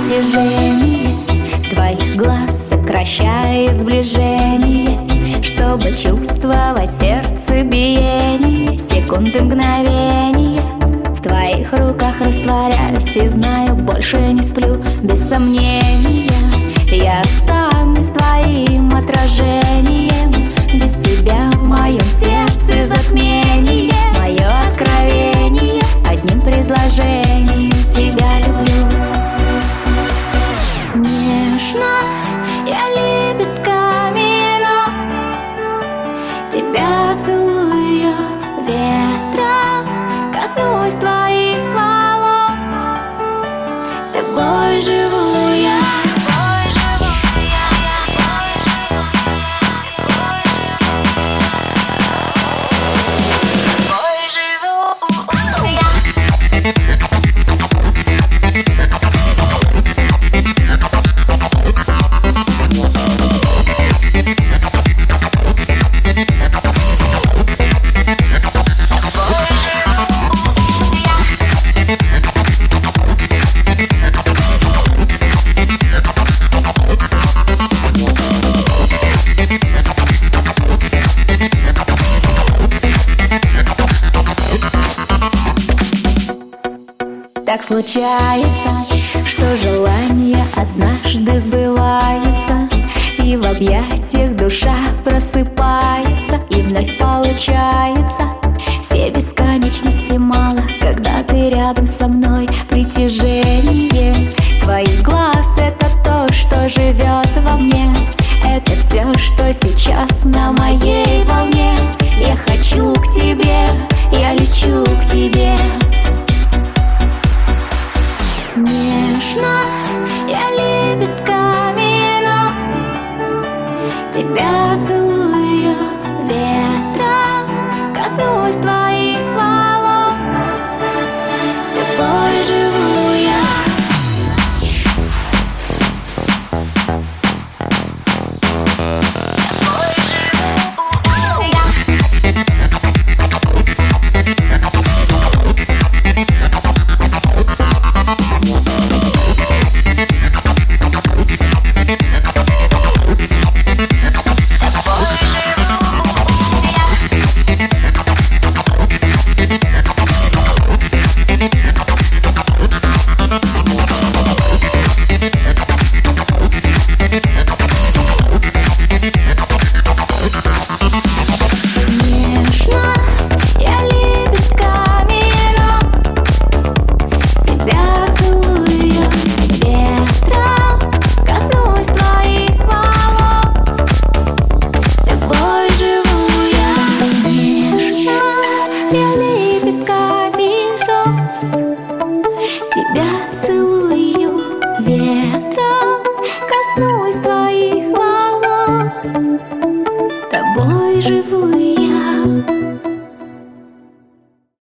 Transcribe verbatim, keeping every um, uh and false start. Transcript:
притяжение твоих глаз сокращает сближение, чтобы чувствовать сердце биение, секунды, мгновения. В твоих руках растворяюсь и знаю, больше не сплю. Без сомнения я останусь твоим отражением. Без тебя в моем сердце затмение. Мое откровение одним предложением: тебя люблю. Нежно я лепестками роз тебя целую, ветром коснусь твоих волос. Тобой живу я. Так случается, что желание однажды сбывается, и в объятиях душа просыпается, и вновь получается. Все бесконечности мало, когда ты рядом со мной. Притяжение твоих глаз — это то, что живет во мне. Это все, что сейчас на моей волне. Я хочу к тебе, я лечу к тебе. Нежно